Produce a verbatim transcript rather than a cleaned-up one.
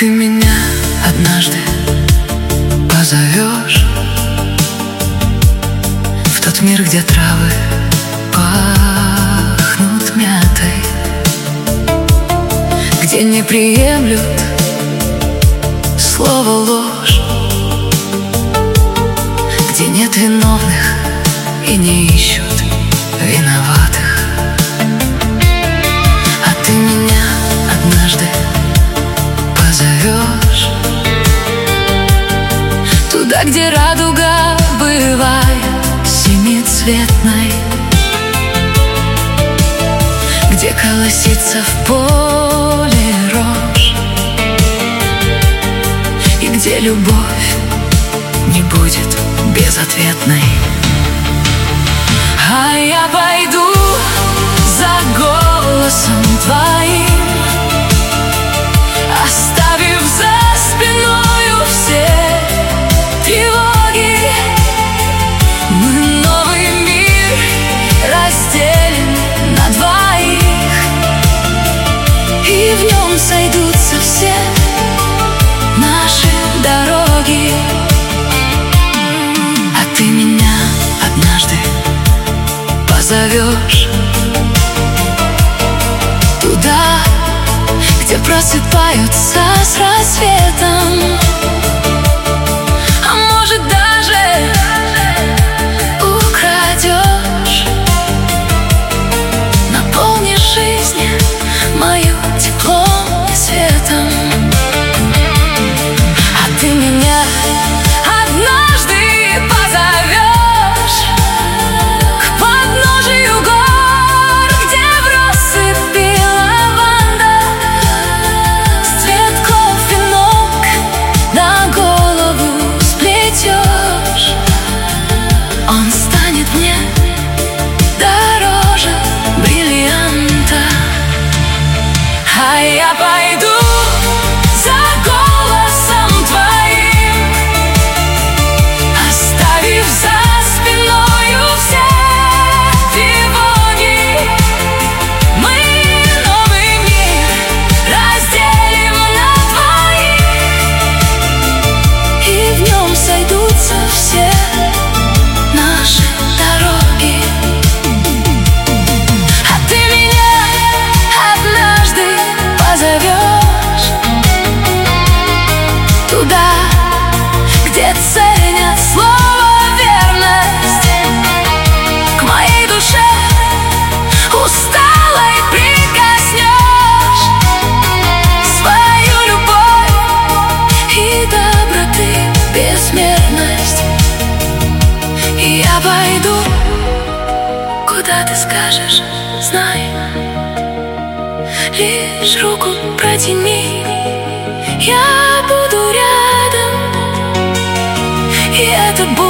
ты меня однажды позовешь в тот мир, где травы пахнут мятой, где не приемлют слово ложь, где нет виновных и не ищут виноватых. А ты меня однажды позовешь туда, где радуга бывает семицветной, где колосится в поле рожь, и где любовь не будет безответной. А я пойду за голосом твоим, оставив за спиною все тревоги. Мы новый мир разделим на двоих, и в нем сойдутся все наши дороги. А ты меня однажды позовешь туда, где просыпаются с рассветом, а может даже украдешь, наполнишь жизнь мою теплом и светом. А ты меня однажды позовешь к подножию гор, где в россыпи лаванда с цветков венок на голову сплетешь. Он станет мне дороже бриллианта. А я пойду за голосом твоим, оставив за спиною все тревоги. Мы новый мир разделим на двоих, и в нем сойдутся все наши дороги. А ты меня однажды позовешь туда, где ценят слово верность, к моей душе усталой прикоснешь свою любовь и доброты безмерность. И я пойду, куда ты скажешь, знай, лишь руку протяни, я буду рядом, и это